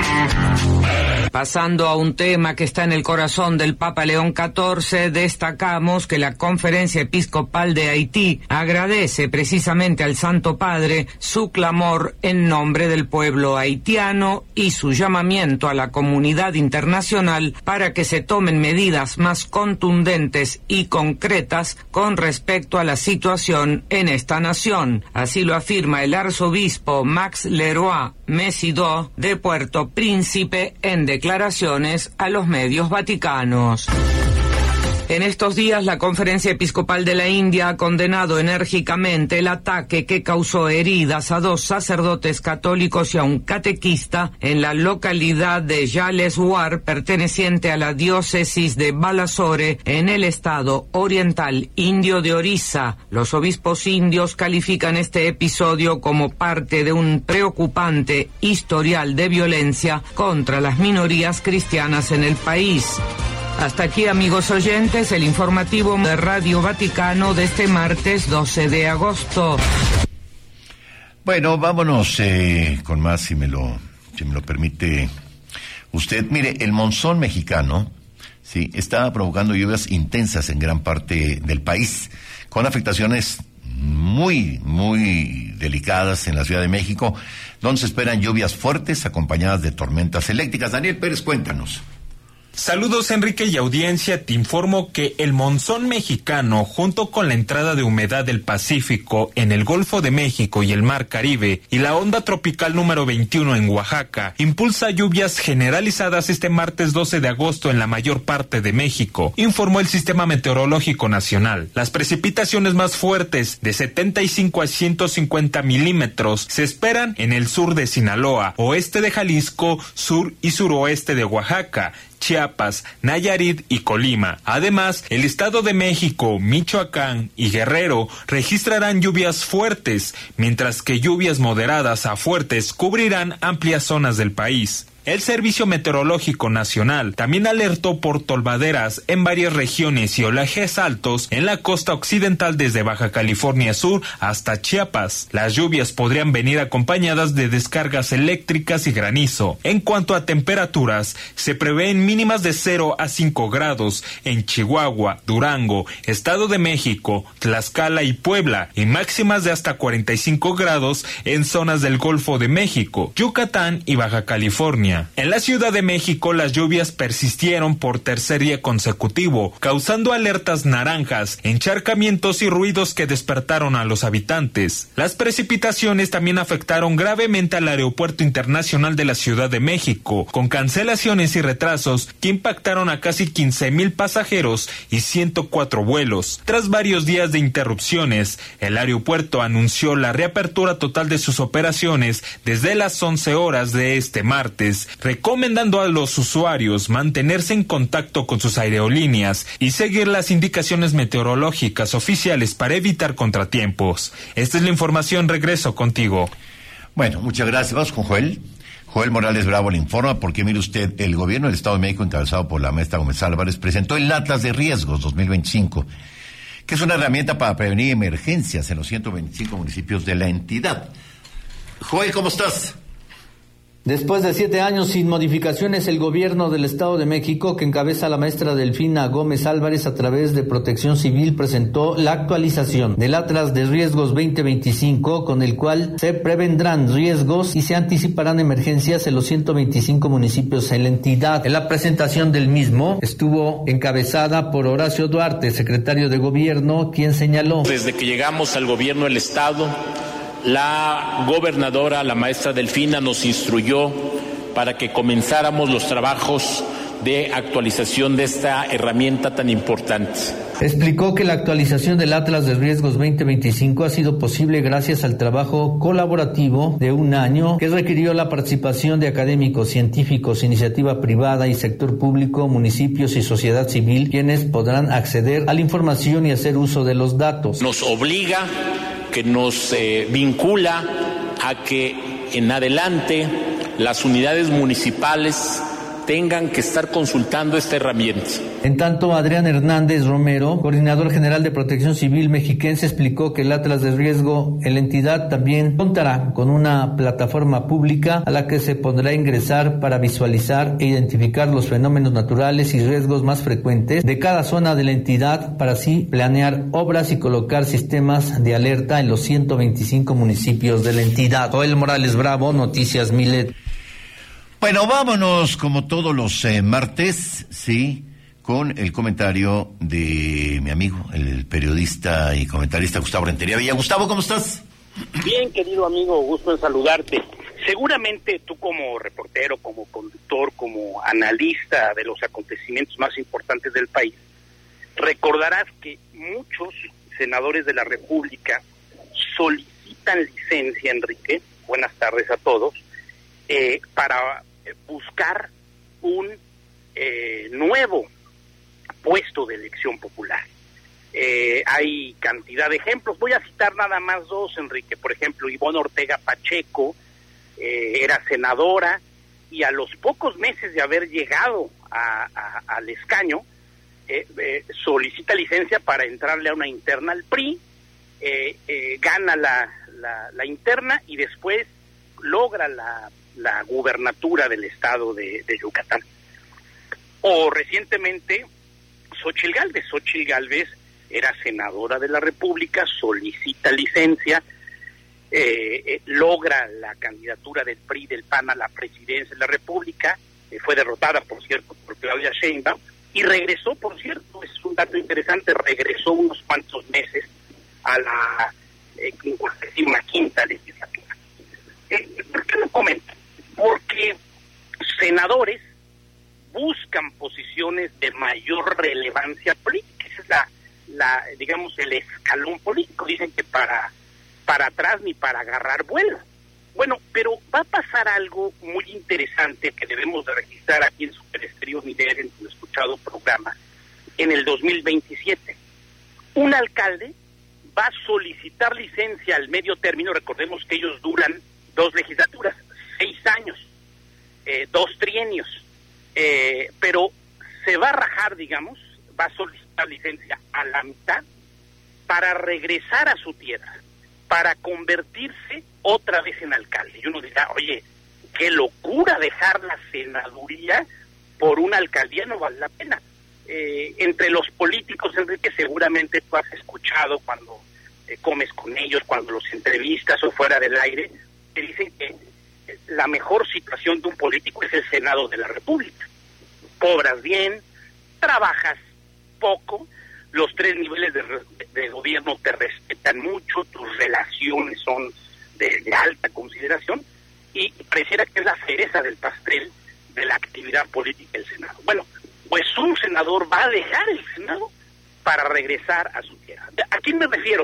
Pasando a un tema que está en el corazón del Papa León catorce, destacamos que la Conferencia Episcopal de Haití agradece precisamente al Santo Padre su clamor en nombre del pueblo haitiano y su llamamiento a la comunidad internacional para que se tomen medidas más contundentes y concretas con respecto a la situación en esta nación. Así lo afirma el arzobispo Max Leroy Messidó de Puerto Príncipe en declaraciones a los medios vaticanos. En estos días, la Conferencia Episcopal de la India ha condenado enérgicamente el ataque que causó heridas a dos sacerdotes católicos y a un catequista en la localidad de Jaleswar, perteneciente a la diócesis de Balasore, en el estado oriental indio de Orissa. Los obispos indios califican este episodio como parte de un preocupante historial de violencia contra las minorías cristianas en el país. Hasta aquí, amigos oyentes, el informativo de Radio Vaticano de este martes doce de agosto. Bueno, vámonos eh, con más, si me lo, si me lo permite usted. Mire, el monzón mexicano, sí, está provocando lluvias intensas en gran parte del país, con afectaciones muy, muy delicadas en la Ciudad de México, donde se esperan lluvias fuertes acompañadas de tormentas eléctricas. Daniel Pérez, cuéntanos. Saludos, Enrique, y audiencia. Te informo que el monzón mexicano, junto con la entrada de humedad del Pacífico en el Golfo de México y el Mar Caribe y la onda tropical número veintiuno en Oaxaca, impulsa lluvias generalizadas este martes doce de agosto en la mayor parte de México, informó el Sistema Meteorológico Nacional. Las precipitaciones más fuertes, de setenta y cinco a ciento cincuenta milímetros, se esperan en el sur de Sinaloa, oeste de Jalisco, sur y suroeste de Oaxaca, Chiapas, Nayarit y Colima. Además, el Estado de México, Michoacán y Guerrero registrarán lluvias fuertes, mientras que lluvias moderadas a fuertes cubrirán amplias zonas del país. El Servicio Meteorológico Nacional también alertó por tolvaderas en varias regiones y olajes altos en la costa occidental desde Baja California Sur hasta Chiapas. Las lluvias podrían venir acompañadas de descargas eléctricas y granizo. En cuanto a temperaturas, se prevén mínimas de cero a cinco grados en Chihuahua, Durango, Estado de México, Tlaxcala y Puebla, y máximas de hasta cuarenta y cinco grados en zonas del Golfo de México, Yucatán y Baja California. En la Ciudad de México, las lluvias persistieron por tercer día consecutivo, causando alertas naranjas, encharcamientos y ruidos que despertaron a los habitantes. Las precipitaciones también afectaron gravemente al Aeropuerto Internacional de la Ciudad de México, con cancelaciones y retrasos que impactaron a casi quince mil pasajeros y ciento cuatro vuelos. Tras varios días de interrupciones, el aeropuerto anunció la reapertura total de sus operaciones desde las once horas de este martes, recomendando a los usuarios mantenerse en contacto con sus aerolíneas y seguir las indicaciones meteorológicas oficiales para evitar contratiempos. Esta es la información, regreso contigo. Bueno, muchas gracias. Vamos con Joel. Joel Morales Bravo le informa, porque mire usted, el gobierno del Estado de México, encabezado por la maestra Gómez Álvarez, presentó el Atlas de Riesgos dos mil veinticinco, que es una herramienta para prevenir emergencias en los ciento veinticinco municipios de la entidad. Joel, ¿cómo estás? Después de siete años sin modificaciones, el gobierno del Estado de México, que encabeza la maestra Delfina Gómez Álvarez a través de Protección Civil, presentó la actualización del Atlas de Riesgos veinte veinticinco, con el cual se prevendrán riesgos y se anticiparán emergencias en los ciento veinticinco municipios en la entidad. En la presentación del mismo estuvo encabezada por Horacio Duarte, secretario de Gobierno, quien señaló: Desde que llegamos al gobierno del Estado, la gobernadora, la maestra Delfina, nos instruyó para que comenzáramos los trabajos de actualización de esta herramienta tan importante. Explicó que la actualización del Atlas de Riesgos veinte veinticinco ha sido posible gracias al trabajo colaborativo de un año que requirió la participación de académicos, científicos, iniciativa privada y sector público, municipios y sociedad civil, quienes podrán acceder a la información y hacer uso de los datos. Nos obliga, que nos eh, vincula a que en adelante las unidades municipales tengan que estar consultando esta herramienta. En tanto, Adrián Hernández Romero, coordinador general de Protección Civil mexiquense, explicó que el Atlas de Riesgo en la entidad también contará con una plataforma pública a la que se podrá ingresar para visualizar e identificar los fenómenos naturales y riesgos más frecuentes de cada zona de la entidad, para así planear obras y colocar sistemas de alerta en los ciento veinticinco municipios de la entidad. Joel Morales Bravo, Noticias Milet. Bueno, vámonos como todos los eh, martes, sí, con el comentario de mi amigo, el periodista y comentarista Gustavo Rentería Villa. Gustavo, ¿cómo estás? Bien, querido amigo, gusto en saludarte. Seguramente tú como reportero, como conductor, como analista de los acontecimientos más importantes del país, recordarás que muchos senadores de la República solicitan licencia, Enrique, buenas tardes a todos, eh, para buscar un eh, nuevo puesto de elección popular. Eh, hay cantidad de ejemplos, voy a citar nada más dos, Enrique. Por ejemplo, Ivonne Ortega Pacheco eh, era senadora y a los pocos meses de haber llegado a, a, al escaño eh, eh, solicita licencia para entrarle a una interna al P R I, eh, eh, gana la, la, la interna y después logra la la gubernatura del estado de, de Yucatán. O recientemente, Xóchitl Gálvez. Xóchitl Gálvez era senadora de la República, solicita licencia, eh, eh, logra la candidatura del P R I, del P A N a la presidencia de la República, eh, fue derrotada, por cierto, por Claudia Sheinbaum, y regresó, por cierto, es un dato interesante, regresó unos cuantos meses a la cincuenta y quinta legislatura. Eh, ¿Por qué lo comento? Porque senadores buscan posiciones de mayor relevancia política. Esa es la, la, digamos, el escalón político. Dicen que para, para atrás ni para agarrar vuelo. Bueno, pero va a pasar algo muy interesante que debemos de registrar aquí en Super Estéreo Milet, en tu escuchado programa, en el dos mil veintisiete. Un alcalde va a solicitar licencia al medio término. Recordemos que ellos duran dos legislaturas, seis años, eh, dos trienios, eh, pero se va a rajar, digamos, va a solicitar licencia a la mitad para regresar a su tierra, para convertirse otra vez en alcalde. Y uno dirá, oye, qué locura dejar la senaduría por una alcaldía, no vale la pena. Eh, entre los políticos, Enrique, seguramente tú has escuchado cuando eh, comes con ellos, cuando los entrevistas o fuera del aire, te dicen que la mejor situación de un político es el Senado de la República. Cobras bien, trabajas poco, los tres niveles de, de gobierno te respetan mucho, tus relaciones son de, de alta consideración y pareciera que es la cereza del pastel de la actividad política del Senado. Bueno, pues un senador va a dejar el Senado para regresar a su tierra. ¿A quién me refiero?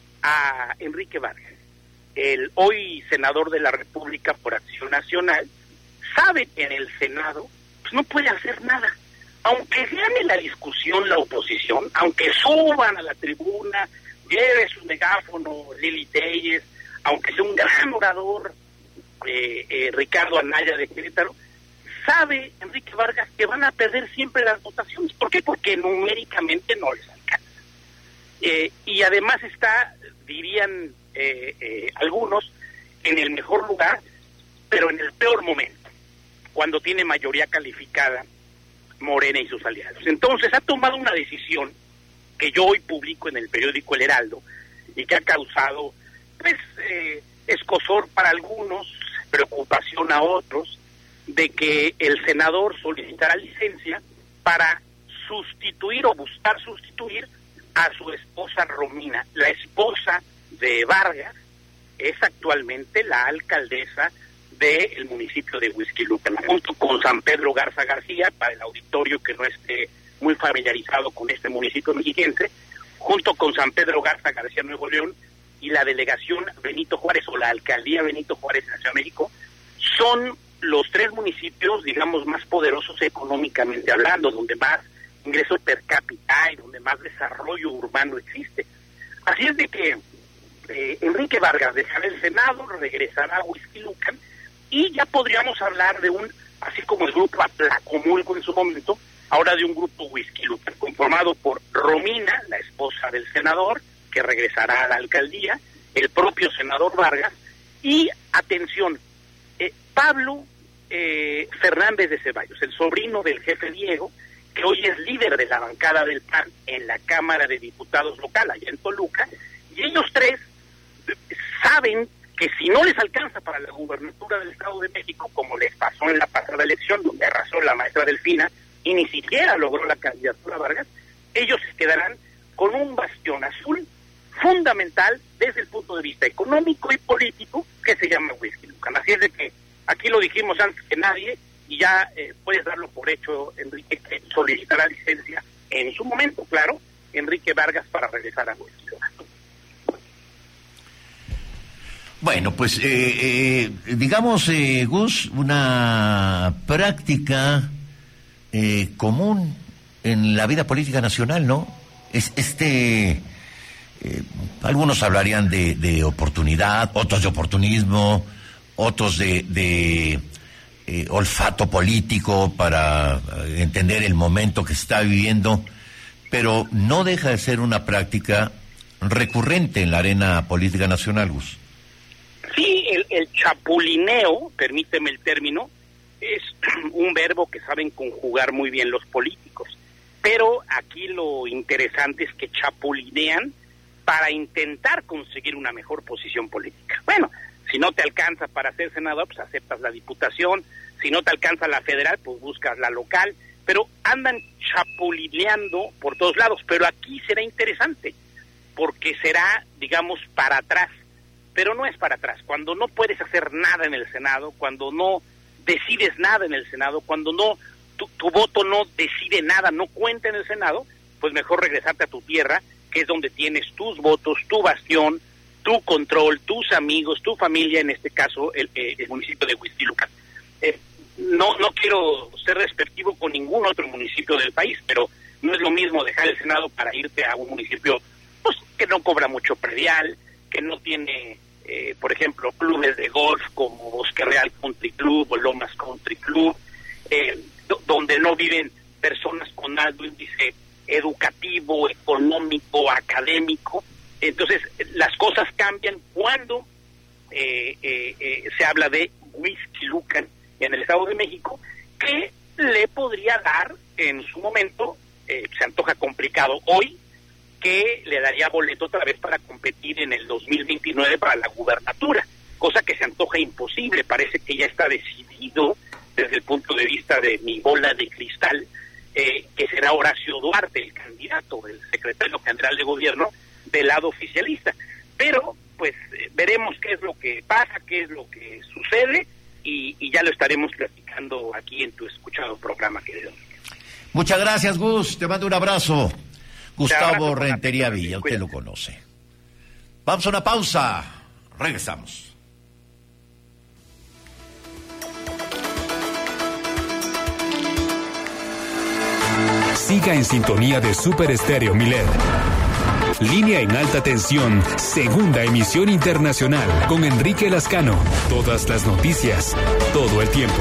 A Enrique Vargas. El hoy senador de la República por Acción Nacional, sabe que en el Senado pues no puede hacer nada. Aunque gane la discusión la oposición, aunque suban a la tribuna, lleve su megáfono Lili Telles, aunque sea un gran orador, eh, eh, Ricardo Anaya de Querétaro, sabe Enrique Vargas que van a perder siempre las votaciones. ¿Por qué? Porque numéricamente no les alcanza. Eh, y además está, dirían... Eh, eh, algunos, en el mejor lugar, pero en el peor momento, cuando tiene mayoría calificada Morena y sus aliados. Entonces ha tomado una decisión que yo hoy publico en el periódico El Heraldo y que ha causado pues eh, escozor para algunos, preocupación a otros, de que el senador solicitará licencia para sustituir o buscar sustituir a su esposa Romina. La esposa de Vargas es actualmente la alcaldesa del municipio de Huixquilucan, junto con San Pedro Garza García, para el auditorio que no esté muy familiarizado con este municipio mexiquense, junto con San Pedro Garza García Nuevo León y la delegación Benito Juárez o la alcaldía Benito Juárez en la Ciudad de México, son los tres municipios, digamos, más poderosos económicamente hablando, donde más ingreso per cápita y donde más desarrollo urbano existe. Así es de que eh, Enrique Vargas dejará el Senado, regresará a Huixquilucan y ya podríamos hablar de un, así como el grupo Atlacomulco en su momento, ahora de un grupo Huixquilucan, conformado por Romina, la esposa del senador, que regresará a la alcaldía, el propio senador Vargas, y, atención, eh, Pablo eh, Fernández de Ceballos, el sobrino del jefe Diego, que hoy es líder de la bancada del P A N en la Cámara de Diputados local, allá en Toluca, y ellos tres saben que si no les alcanza para la gubernatura del Estado de México, como les pasó en la pasada elección, donde arrasó la maestra Delfina, y ni siquiera logró la candidatura Vargas, ellos se quedarán con un bastión azul fundamental desde el punto de vista económico y político que se llama Huixquilucan. Así es de que aquí lo dijimos antes que nadie y ya eh, puedes darlo por hecho, Enrique, que solicitará licencia en su momento, claro, Enrique Vargas para regresar a Huixquilucan. Bueno, pues eh, eh, digamos, eh, Gus, una práctica eh, común en la vida política nacional, ¿no? Es este, eh, algunos hablarían de, de oportunidad, otros de oportunismo, otros de, de eh, olfato político para entender el momento que se está viviendo, pero no deja de ser una práctica recurrente en la arena política nacional, Gus. Sí, el, el chapulineo, permíteme el término, es un verbo que saben conjugar muy bien los políticos. Pero aquí lo interesante es que chapulinean para intentar conseguir una mejor posición política. Bueno, si no te alcanza para ser senador, pues aceptas la diputación. Si no te alcanza la federal, pues buscas la local. Pero andan chapulineando por todos lados. Pero aquí será interesante, porque será, digamos, para atrás. Pero no es para atrás. Cuando no puedes hacer nada en el Senado, cuando no decides nada en el Senado, cuando no tu, tu voto no decide nada, no cuenta en el Senado, pues mejor regresarte a tu tierra, que es donde tienes tus votos, tu bastión, tu control, tus amigos, tu familia, en este caso el, el municipio de Huixquilucan. Eh, no, no quiero ser despectivo con ningún otro municipio del país, pero no es lo mismo dejar el Senado para irte a un municipio pues que no cobra mucho predial, que no tiene, eh, por ejemplo, clubes de golf como Bosque Real Country Club o Lomas Country Club, eh, do, donde no viven personas con alto índice educativo, económico, académico. Entonces, las cosas cambian cuando eh, eh, eh, se habla de Huixquilucan en el Estado de México, que le podría dar en su momento, eh, se antoja complicado hoy, que le daría boleto otra vez para competir en el dos mil veintinueve para la gubernatura, cosa que se antoja imposible. Parece que ya está decidido desde el punto de vista de mi bola de cristal, eh, que será Horacio Duarte el candidato, el secretario general de gobierno del lado oficialista. Pero pues eh, veremos qué es lo que pasa, qué es lo que sucede y, y ya lo estaremos platicando aquí en tu escuchado programa, querido. Muchas gracias, Gus, te mando un abrazo. Gustavo Rentería Villa, usted lo conoce. Vamos a una pausa, regresamos. Siga en sintonía de Super Estéreo Milet. Línea en alta tensión, segunda emisión internacional, con Enrique Lascano. Todas las noticias, todo el tiempo.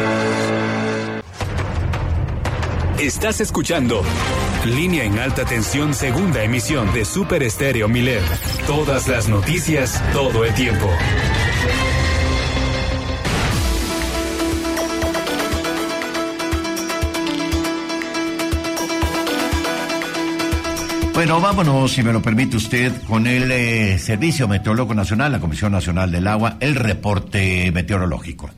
Estás escuchando Línea en alta tensión, segunda emisión de Super Estéreo Milet. Todas las noticias, todo el tiempo. Bueno, vámonos, si me lo permite usted, con el eh, Servicio Meteorológico Nacional, la Comisión Nacional del Agua, el reporte meteorológico.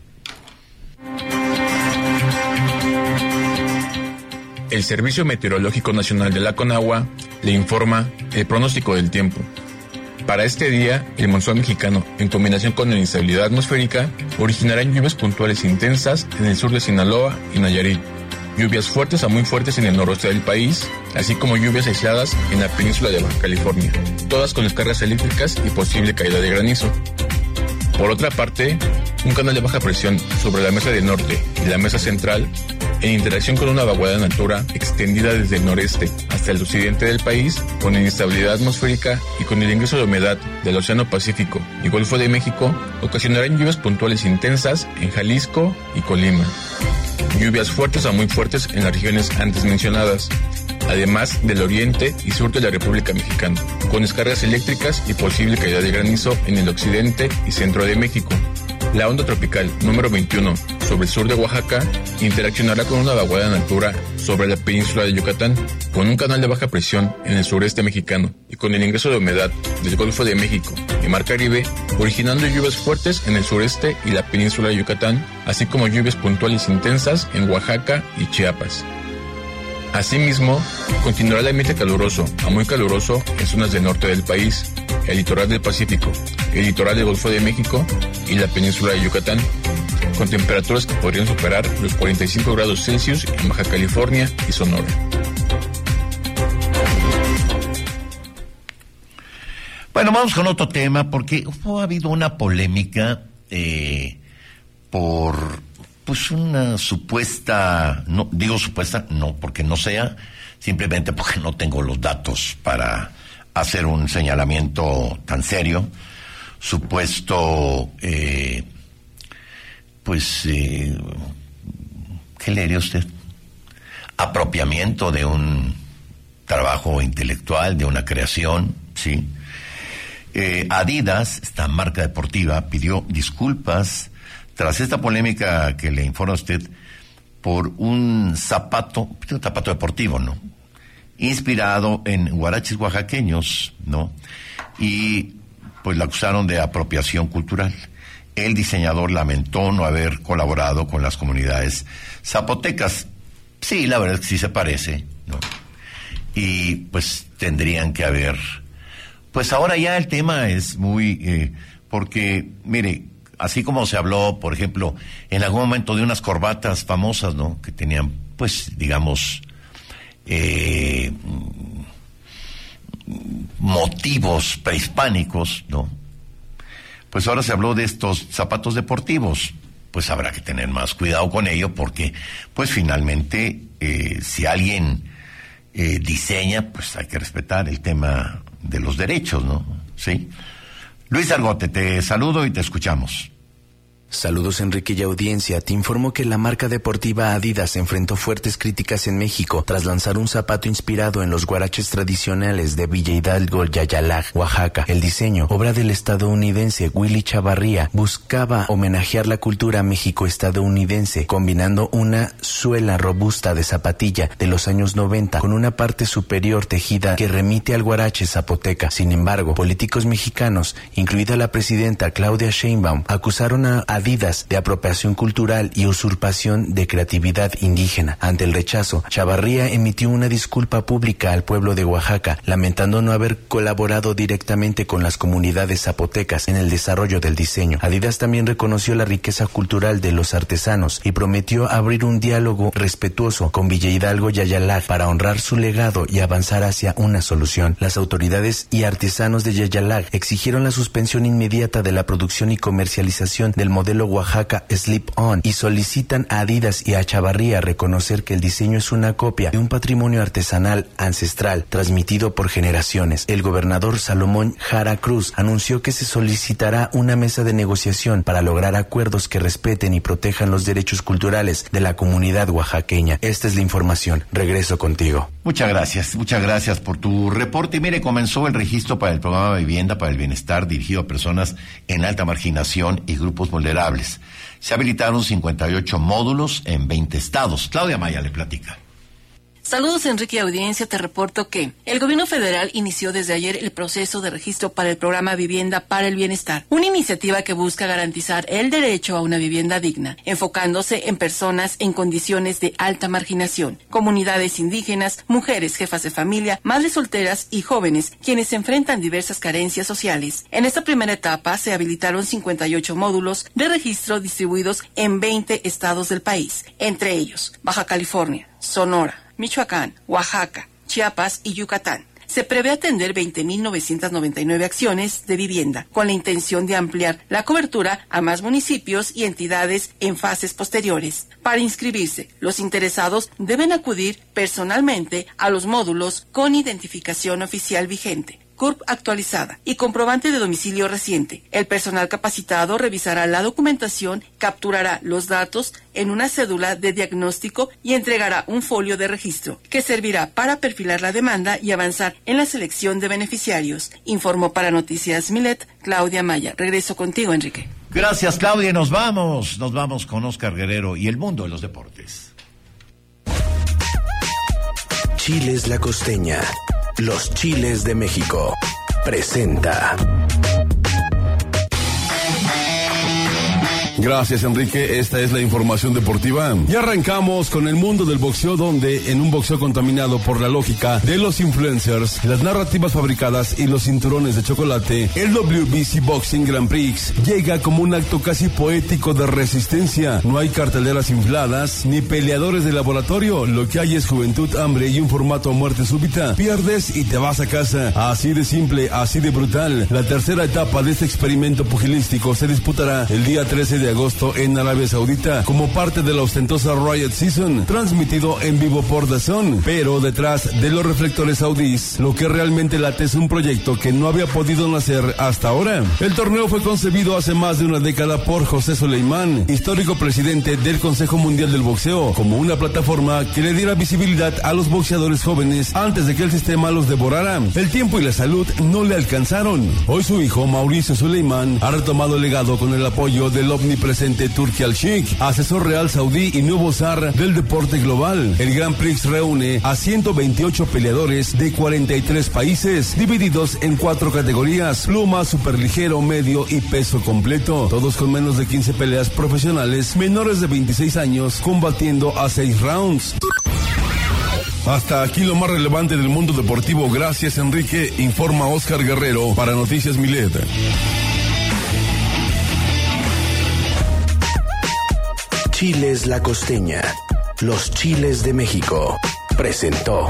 El Servicio Meteorológico Nacional de la Conagua le informa el pronóstico del tiempo. Para este día, el monzón mexicano, en combinación con la inestabilidad atmosférica, originarán lluvias puntuales intensas en el sur de Sinaloa y Nayarit, lluvias fuertes a muy fuertes en el noroeste del país, así como lluvias aisladas en la península de Baja California, todas con descargas eléctricas y posible caída de granizo. Por otra parte, un canal de baja presión sobre la mesa del norte y la mesa central, en interacción con una vaguada en altura extendida desde el noreste hasta el occidente del país, con inestabilidad atmosférica y con el ingreso de humedad del Océano Pacífico y Golfo de México, ocasionarán lluvias puntuales intensas en Jalisco y Colima. Lluvias fuertes a muy fuertes en las regiones antes mencionadas, además del oriente y sur de la República Mexicana, con descargas eléctricas y posible caída de granizo en el occidente y centro de México. La onda tropical número veintiuno sobre el sur de Oaxaca interaccionará con una vaguada en altura sobre la península de Yucatán, con un canal de baja presión en el sureste mexicano y con el ingreso de humedad del Golfo de México y Mar Caribe, originando lluvias fuertes en el sureste y la península de Yucatán, así como lluvias puntuales intensas en Oaxaca y Chiapas. Asimismo, continuará el ambiente caluroso a muy caluroso en zonas del norte del país, el litoral del Pacífico, el litoral del Golfo de México y la península de Yucatán, con temperaturas que podrían superar los cuarenta y cinco grados Celsius en Baja California y Sonora. Bueno, vamos con otro tema, porque ha habido una polémica eh, por pues una supuesta, no digo supuesta, no porque no sea, simplemente porque no tengo los datos para hacer un señalamiento tan serio, supuesto, eh, pues, eh, ¿qué le diría usted? Apropiamiento de un trabajo intelectual, de una creación, ¿sí? Eh, Adidas, esta marca deportiva, pidió disculpas tras esta polémica que le informa a usted por un zapato, un zapato deportivo, ¿no? Inspirado en huaraches oaxaqueños, ¿no? Y pues la acusaron de apropiación cultural. El diseñador lamentó no haber colaborado con las comunidades zapotecas. Sí, la verdad es que sí se parece, ¿no? Y pues tendrían que haber... Pues ahora ya el tema es muy... Eh, porque, mire, así como se habló, por ejemplo, en algún momento de unas corbatas famosas, ¿no? Que tenían, pues, digamos... Eh, motivos prehispánicos, ¿no? Pues ahora se habló de estos zapatos deportivos. Pues habrá que tener más cuidado con ello porque, pues finalmente, eh, si alguien eh, diseña, pues hay que respetar el tema de los derechos, ¿no? ¿Sí? Luis Argote, te saludo y te escuchamos. Saludos, Enrique y audiencia. Te informo que la marca deportiva Adidas enfrentó fuertes críticas en México tras lanzar un zapato inspirado en los guaraches tradicionales de Villa Hidalgo, Yayalag, Oaxaca. El diseño, obra del estadounidense Willy Chavarría, buscaba homenajear la cultura mexico-estadounidense, combinando una suela robusta de zapatilla de los años noventa con una parte superior tejida que remite al guarache zapoteca. Sin embargo, políticos mexicanos, incluida la presidenta Claudia Sheinbaum, acusaron a Adidas de apropiación cultural y usurpación de creatividad indígena. Ante el rechazo, Chavarría emitió una disculpa pública al pueblo de Oaxaca, lamentando no haber colaborado directamente con las comunidades zapotecas en el desarrollo del diseño. Adidas también reconoció la riqueza cultural de los artesanos y prometió abrir un diálogo respetuoso con Villa Hidalgo y Yayalag para honrar su legado y avanzar hacia una solución. Las autoridades y artesanos de Yayalag exigieron la suspensión inmediata de la producción y comercialización del modelo Oaxaca Slip-On y solicitan a Adidas y a Chavarría reconocer que el diseño es una copia de un patrimonio artesanal ancestral transmitido por generaciones. El gobernador Salomón Jara Cruz anunció que se solicitará una mesa de negociación para lograr acuerdos que respeten y protejan los derechos culturales de la comunidad oaxaqueña. Esta es la información. Regreso contigo. Muchas gracias, muchas gracias por tu reporte. Y mire, comenzó el registro para el programa de Vivienda para el Bienestar dirigido a personas en alta marginación y grupos vulnerables. Se habilitaron cincuenta y ocho módulos en veinte estados. Claudia Maya le platica. Saludos, Enrique y audiencia. Te reporto que el gobierno federal inició desde ayer el proceso de registro para el programa Vivienda para el Bienestar, una iniciativa que busca garantizar el derecho a una vivienda digna, enfocándose en personas en condiciones de alta marginación, comunidades indígenas, mujeres jefas de familia, madres solteras y jóvenes, quienes enfrentan diversas carencias sociales. En esta primera etapa se habilitaron cincuenta y ocho módulos de registro distribuidos en veinte estados del país, entre ellos Baja California, Sonora, Michoacán, Oaxaca, Chiapas y Yucatán. Se prevé atender veinte mil novecientas noventa y nueve acciones de vivienda, con la intención de ampliar la cobertura a más municipios y entidades en fases posteriores. Para inscribirse, los interesados deben acudir personalmente a los módulos con identificación oficial vigente, C U R P actualizada y comprobante de domicilio reciente. El personal capacitado revisará la documentación, capturará los datos en una cédula de diagnóstico y entregará un folio de registro, que servirá para perfilar la demanda y avanzar en la selección de beneficiarios. Informó para Noticias Milet, Claudia Maya. Regreso contigo, Enrique. Gracias, Claudia. Nos vamos. Nos vamos con Oscar Guerrero y el mundo de los deportes. Chiles La Costeña. Los Chiles de México presenta. Gracias, Enrique. Esta es la información deportiva. Y arrancamos con el mundo del boxeo, donde en un boxeo contaminado por la lógica de los influencers, las narrativas fabricadas y los cinturones de chocolate, el W B C Boxing Grand Prix llega como un acto casi poético de resistencia. No hay carteleras infladas ni peleadores de laboratorio. Lo que hay es juventud, hambre y un formato a muerte súbita. Pierdes y te vas a casa. Así de simple, así de brutal. La tercera etapa de este experimento pugilístico se disputará el día trece de agosto en Arabia Saudita como parte de la ostentosa Riot Season, transmitido en vivo por D A Z N. Pero detrás de los reflectores saudíes, lo que realmente late es un proyecto que no había podido nacer hasta ahora. El torneo fue concebido hace más de una década por José Soleimán, histórico presidente del Consejo Mundial del Boxeo, como una plataforma que le diera visibilidad a los boxeadores jóvenes antes de que el sistema los devorara. El tiempo y la salud no le alcanzaron. Hoy su hijo, Mauricio Soleimán, ha retomado el legado con el apoyo del omnipresente Turki Al-Sheikh, asesor real saudí y nuevo zar del deporte global. El Grand Prix reúne a ciento veintiocho peleadores de cuarenta y tres países, divididos en cuatro categorías: pluma, superligero, medio y peso completo, todos con menos de quince peleas profesionales, menores de veintiséis años, combatiendo a seis rounds. Hasta aquí lo más relevante del mundo deportivo. Gracias, Enrique. Informa Oscar Guerrero para Noticias Milet. Chiles La Costeña. Los Chiles de México presentó.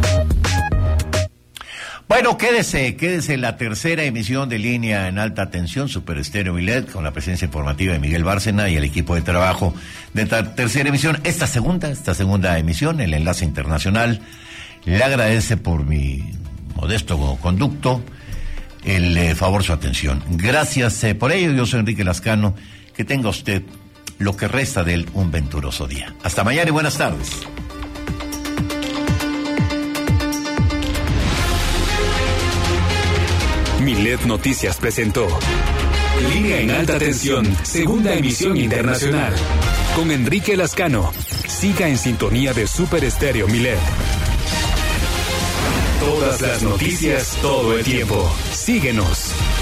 Bueno, quédese, quédese en la tercera emisión de Línea en Alta Tensión, Super Estéreo Milet, con la presencia informativa de Miguel Bárcena y el equipo de trabajo de esta tercera emisión. Esta segunda, esta segunda emisión, el enlace internacional, le agradece por mi modesto conducto el eh, favor su atención. Gracias eh, por ello. Yo soy Enrique Lascano. Que tenga usted lo que resta de él un venturoso día. Hasta mañana y buenas tardes. Milet Noticias presentó Línea en Alta Tensión, segunda emisión internacional, con Enrique Lascano. Siga en sintonía de Super Estéreo Milet. Todas las noticias, todo el tiempo. Síguenos.